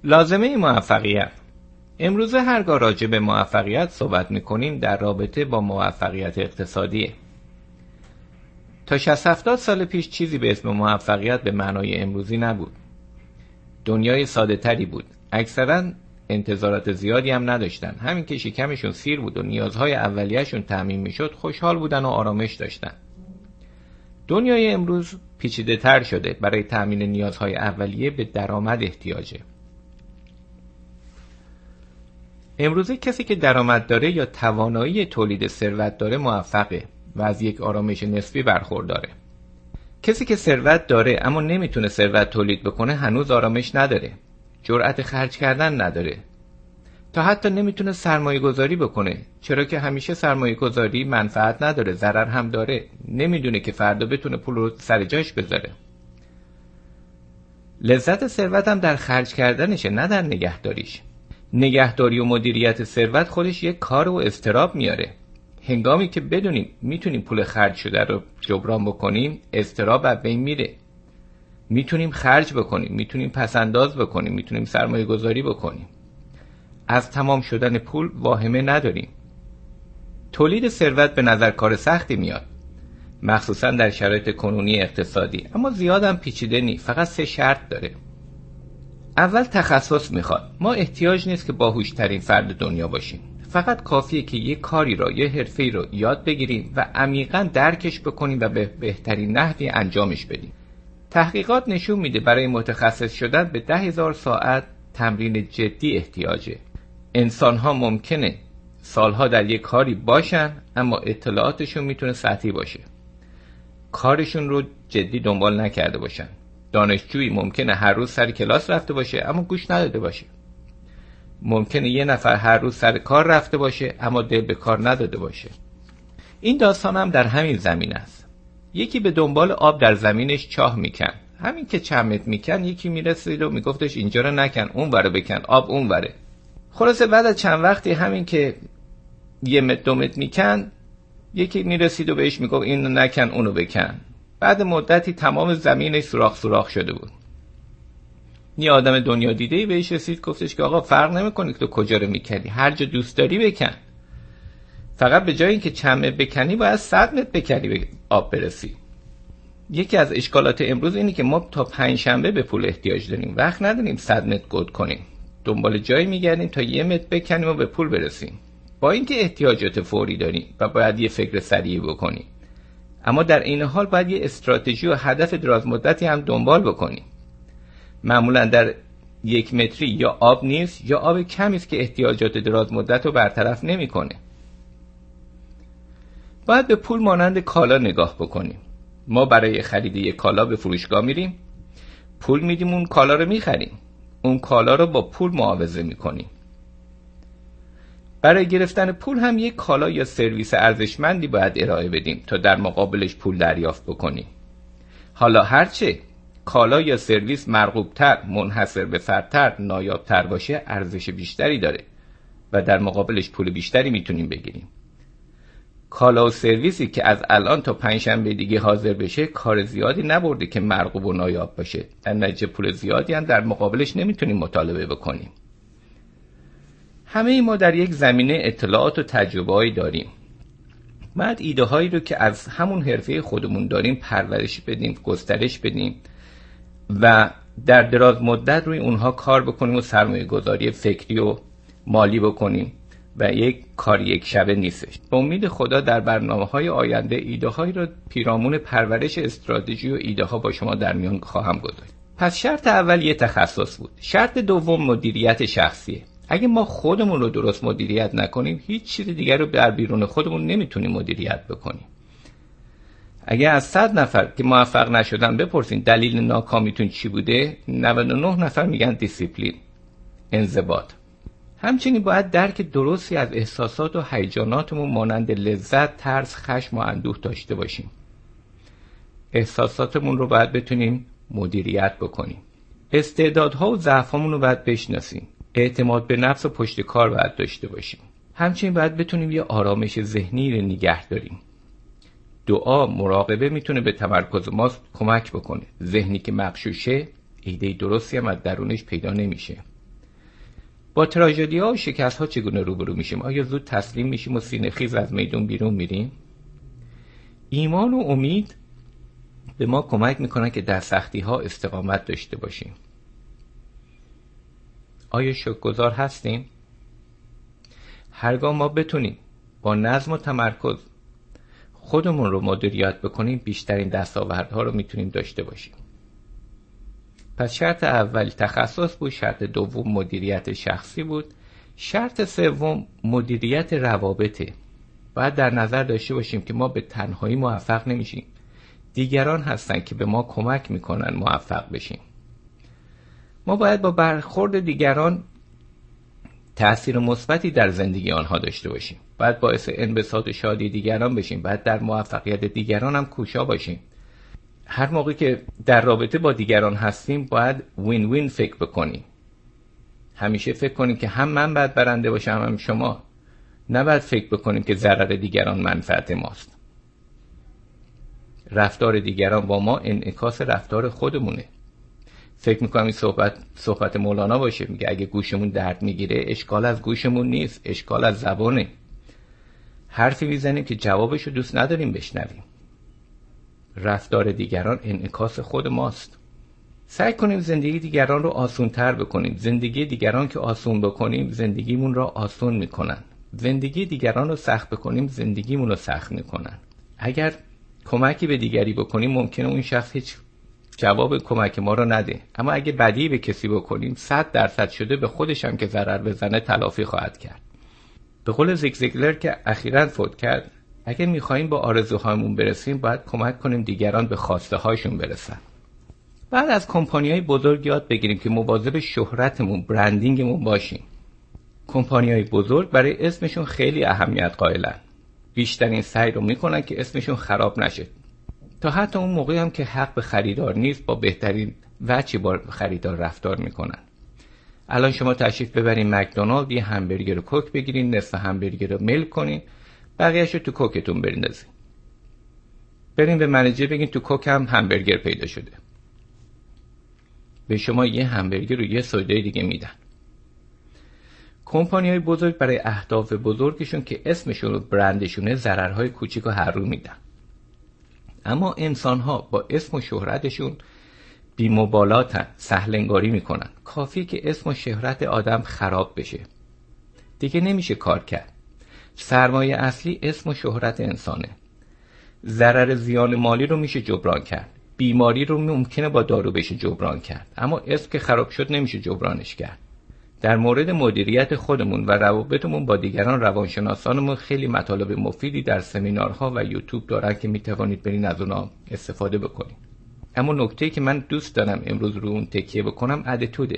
لازمه موفقیت. امروزه هرگاه راجع به موفقیت صحبت می‌کنیم در رابطه با موفقیت اقتصادیه. تا 60-70 سال پیش چیزی به اسم موفقیت به معنای امروزی نبود. دنیای ساده تری بود. اکثراً انتظارات زیادی هم نداشتن. همین که شکمشون سیر بود و نیازهای اولیه‌شون تامین میشد، خوشحال بودن و آرامش داشتن. دنیای امروز پیچیده تر شده. برای تامین نیازهای اولیه به درآمد احتیاجه. امروزه کسی که درآمد داره یا توانایی تولید ثروت داره موفقه و از یک آرامش نسبی برخورداره. کسی که ثروت داره اما نمیتونه ثروت تولید بکنه هنوز آرامش نداره. جرأت خرج کردن نداره. تا حتی نمیتونه سرمایه گذاری بکنه، چرا که همیشه سرمایه گذاری منفعت نداره، ضرر هم داره. نمیدونه که فردا بتونه پول رو سر جاش بذاره. لذت ثروت هم در خرج کردنشه، نه در نگهداریش. نگهداری و مدیریت ثروت خودش یک کار و اضطراب میاره. هنگامی که بدونیم میتونیم پول خرج شده رو جبران بکنیم، اضطراب از بین میره. میتونیم خرج بکنیم، میتونیم پسنداز بکنیم، میتونیم سرمایه گذاری بکنیم. از تمام شدن پول واهمه نداریم. تولید ثروت به نظر کار سختی میاد، مخصوصا در شرایط کنونی اقتصادی، اما زیادم پیچیده نی. فقط 3 شرط داره. اول تخصص میخواد. ما احتیاج نیست که باهوشترین فرد دنیا باشیم. فقط کافیه که یه کاری را، یه حرفه‌ای رو یاد بگیریم و عمیقاً درکش بکنیم و به بهترین نحوی انجامش بدیم. تحقیقات نشون میده برای متخصص شدن به 10,000 ساعت تمرین جدی احتیاجه. انسان‌ها ممکنه سالها در یک کاری باشن اما اطلاعاتشون میتونه سطحی باشه. کارشون رو جدی دنبال نکرده باشن. دانشجویی ممکنه هر روز سر کلاس رفته باشه اما گوش نداده باشه. ممکنه یه نفر هر روز سر کار رفته باشه اما دل به کار نداده باشه. این داستان هم در همین زمین است. یکی به دنبال آب در زمینش چاه میکن. همین که چند متر میکن یکی میرسید و میگفتش اینجا رو نکن، اون وره بکن، آب اون وره. خلاصه بعد از چند وقتی همین که 1 متر 2 متر میکن یکی میرسید و بهش میگفت اینو نکن اونو بکن. بعد مدتی تمام زمینش سوراخ شده بود. یه آدم دنیا دیده‌ای بهش رسید، گفتش که آقا فرق نمیکنه که تو کجا رو میکنی، هر جا دوست داری بکن. فقط به جای اینکه چند متر بکنی باید 100 متر بکنی به آب برسی. یکی از اشکالات امروز اینه که ما تا 5 شنبه به پول احتیاج داریم، وقت نداریم 100 متر گود کنیم. دنبال جایی میگردیم تا 1 متر بکنیم و به پول برسیم. با اینکه احتیاجات فوری داریم و باید یه فکر سریع بکنیم، اما در این حال باید یه استراتژی و هدف دراز مدتی هم دنبال بکنیم. معمولا در 1 متری یا آب نیست یا آب کمی است که احتیاجات دراز مدت رو برطرف نمیکنه. باید به پول مانند کالا نگاه بکنیم. ما برای خرید یک کالا به فروشگاه میریم، پول میدیم، اون کالا رو میخریم، اون کالا رو با پول معاوضه میکنیم. برای گرفتن پول هم یک کالا یا سرویس ارزشمندی باید ارائه بدیم تا در مقابلش پول دریافت بکنیم. حالا هرچه کالا یا سرویس مرغوب‌تر، منحصر به فردتر، نایاب‌تر باشه ارزش بیشتری داره و در مقابلش پول بیشتری میتونیم بگیریم. کالا و سرویسی که از الان تا 5 شنبه دیگه حاضر بشه کار زیادی نبرده که مرغوب و نایاب باشه. در نتیجه پول زیادی هم در مقابلش نمیتونیم مطالبه بکنیم. همه ما در یک زمینه اطلاعات و تجربه‌ای داریم. بعد ایده هایی رو که از همون حرفه خودمون داریم پرورش بدیم، گسترش بدیم و در دراز مدت روی اونها کار بکنیم و سرمایه گذاری فکری و مالی بکنیم و یک کار یک شبه نیستش. به امید خدا در برنامه‌های آینده ایده هایی رو پیرامون پرورش استراتژی و ایده ها با شما در میان خواهم گذاشت. پس شرط اول یه تخصص بود. شرط دوم مدیریت شخصیه. اگه ما خودمون رو درست مدیریت نکنیم هیچ چیز دیگر رو در بیرون خودمون نمیتونیم مدیریت بکنیم. اگه از 100 نفر که موفق نشدن بپرسین دلیل ناکامیتون چی بوده، 99 نفر میگن دیسیپلین، انضباط. همچنین باید درک درستی از احساسات و هیجاناتمون مانند لذت، ترس، خشم و اندوه داشته باشیم. احساساتمون رو باید بتونیم مدیریت بکنیم. استعدادها و ضعفامون رو باید بشناسیم. اعتماد به نفس و پشت کار باید داشته باشیم. همچنین باید بتونیم یه آرامش ذهنی رو نگه داریم. دعا، مراقبه میتونه به تمرکز ما کمک بکنه. ذهنی که مغشوشه ایده درستی هم از درونش پیدا نمیشه. با تراژدی‌ها و شکست‌ها چگونه روبرو میشیم؟ آیا زود تسلیم میشیم و سینه‌خیز از میدون بیرون میریم؟ ایمان و امید به ما کمک میکنن که در سختی‌ها استقامت داشته باشیم. آیا شکرگزار هستیم؟ هرگاه ما بتونیم با نظم و تمرکز خودمون رو مدیریت بکنیم، بیشترین دستاوردها رو میتونیم داشته باشیم. پس شرط اول تخصص بود، شرط دوم مدیریت شخصی بود، شرط سوم مدیریت روابطه. باید در نظر داشته باشیم که ما به تنهایی موفق نمیشیم. دیگران هستن که به ما کمک میکنن موفق بشیم. ما باید با برخورد دیگران تأثیر مثبتی در زندگی آنها داشته باشیم. باید باعث انبساط و شادی دیگران بشیم. باید در موفقیت دیگران هم کوشا باشیم. هر موقع که در رابطه با دیگران هستیم باید وین وین فکر بکنیم. همیشه فکر کنیم که هم من باید برنده باشم هم شما. نباید فکر بکنیم که ضرر دیگران منفعت ماست. رفتار دیگران با ما انعکاس رفتار خودمونه. فکر میکنم این صحبت مولانا باشه، میگه اگه گوشمون درد میگیره اشکال از گوشمون نیست، اشکال از زبانه. حرفی میزنیم که جوابشو دوست نداریم بشنویم. رفتار دیگران انعکاس خود ماست. سعی کنیم زندگی دیگران رو آسان‌تر بکنیم. زندگی دیگران که آسان بکنیم زندگیمون رو آسان میکنن. زندگی دیگران رو سخت بکنیم زندگیمون رو سخت میکنن. اگر کمکی به دیگری بکنیم ممکنه اون شخص هیچ جواب کمک ما رو نده، اما اگه بدی به کسی بکنیم 100% شده به خودش هم که ضرر بزنه تلافی خواهد کرد. به قول زیگ زیگلر که اخیراً فوت کرد، اگه میخوایم با آرزوهامون برسیم باید کمک کنیم دیگران به خواسته هاشون برسن. بعد از کمپانی‌های بزرگ یاد بگیریم که مواظب شهرتمون، برندینگمون باشیم. کمپانی‌های بزرگ برای اسمشون خیلی اهمیت قائلن. بیشترین سعی رو میکنن که اسمشون خراب نشه. تا حتی اون موقعی هم که حق به خریدار نیست با بهترین وجهی با خریدار رفتار میکنن. الان شما تشریف ببرین مکدونالد، یه همبرگر کوک بگیرین، نصف همبرگر رو ملک کنین، بقیه‌شو تو کوکتون بریندازین. برین به منیجر بگین تو کوک هم همبرگر پیدا شده. به شما یه همبرگر و یه سوده دیگه میدن. کمپانی‌های بزرگ برای اهداف بزرگشون که اسمشون و برندشونه ضررهای کوچیک و هر رو میدن. اما انسان‌ها با اسم و شهرتشون بی‌مبالاتن، سهل‌انگاری میکنن. کافیه که اسم و شهرت آدم خراب بشه دیگه نمیشه کار کرد. سرمایه اصلی اسم و شهرت انسانه. ضرر زیان مالی رو میشه جبران کرد. بیماری رو ممکنه با دارو بشه جبران کرد، اما اسم که خراب شد نمیشه جبرانش کرد. در مورد مدیریت خودمون و روابطمون با دیگران روانشناسانمون خیلی مطالب مفیدی در سمینارها و یوتیوب دارن که میتوانید برین از اونها استفاده بکنید. اما نکته‌ای که من دوست دارم امروز رو اون تکیه بکنم اتیتوده.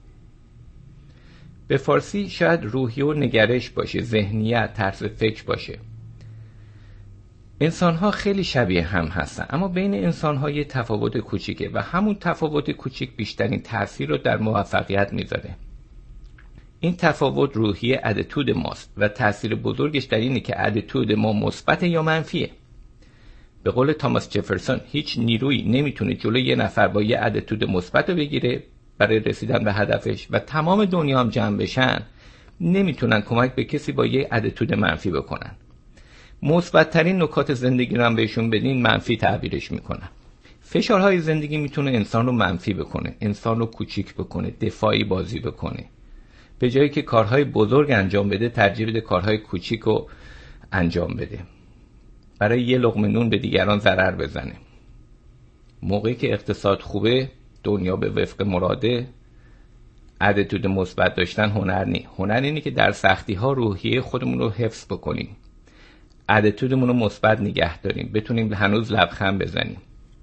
به فارسی شاید روحیه و نگرش باشه، ذهنیت، طرز فکر باشه. انسان‌ها خیلی شبیه هم هستن، اما بین انسان‌ها یه تفاوت کوچیکه و همون تفاوت کوچیک بیشترین تأثیر رو در موفقیت میذاره. این تفاوت روحیه اتیتود ماست و تأثیر بزرگش در اینه که اتیتود ما مثبت یا منفیه. به قول تاماس جفرسون هیچ نیرویی نمیتونه جلوی یه نفر با یه اتیتود مثبت رو بگیره برای رسیدن به هدفش و تمام دنیا هم جمع بشن نمیتونن کمک به کسی با یه اتیتود منفی بکنن. مثبت ترین نکات زندگی رو هم بهشون بدین منفی تعبیرش میکنن. فشارهای زندگی میتونه انسان رو منفی بکنه، انسان رو کوچیک بکنه، دفاعی بازی بکنه. به جایی که کارهای بزرگ انجام بده ترجیح بده کارهای کوچیک رو انجام بده، برای یه لقمه نون به دیگران ضرر بزنه. موقعی که اقتصاد خوبه، دنیا به وفق مراده، اتیتود مثبت داشتن هنر نی. هنر اینه که در سختی ها روحیه خودمون رو حفظ بکنیم، اتیتودمون رو مثبت نگه داریم، بتونیم هنوز لبخند بزنیم.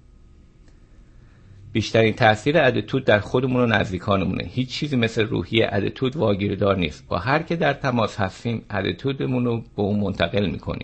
بیشترین تأثیر اتیتود در خودمون و نزدیکانمونه. هیچ چیزی مثل روحیه اتیتود واگیردار نیست. با هر که در تماس هستیم اتیتودمون رو به اون منتقل میکنیم.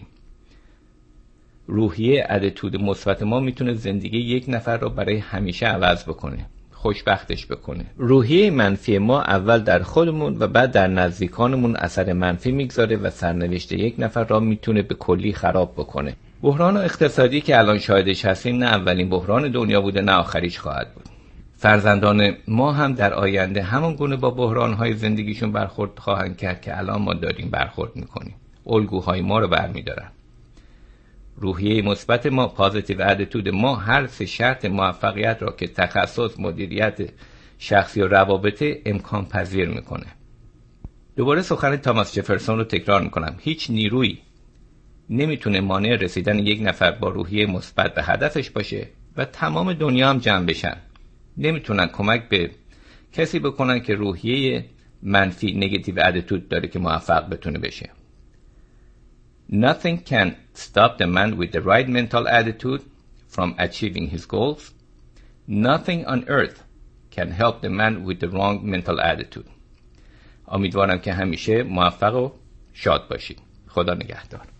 روحیه اتیتود مثبت ما میتونه زندگی یک نفر رو برای همیشه عوض بکنه، خوشبختش بکنه. روحیه منفی ما اول در خودمون و بعد در نزدیکانمون اثر منفی میگذاره و سرنوشت یک نفر را میتونه به کلی خراب بکنه. بحران اقتصادی که الان شاهدش هستیم نه اولین بحران دنیا بوده نه آخریش خواهد بود. فرزندان ما هم در آینده همون گونه با بحران‌های زندگیشون برخورد خواهند کرد که الان ما داریم برخورد میکنیم. الگوهای ما رو برمیدارن. روحیه مثبت ما، پازیتیو اتیتود ما، هر سه شرط موفقیت را که تخصص، مدیریت شخصی و روابط امکان پذیر میکنه. دوباره سخن تاماس جفرسون رو تکرار میکنم. هیچ نیرویی نمیتونه مانع رسیدن یک نفر با روحیه مثبت به هدفش باشه و تمام دنیا هم جمع بشن. نمیتونن کمک به کسی بکنن که روحیه منفی، نگاتیو اتیتود داره که موفق بتونه بشه. Nothing can stop the man with the right mental attitude from achieving his goals. Nothing on earth can help the man with the wrong mental attitude. امیدوارم که همیشه موفق و شاد باشید. خدا نگهدار.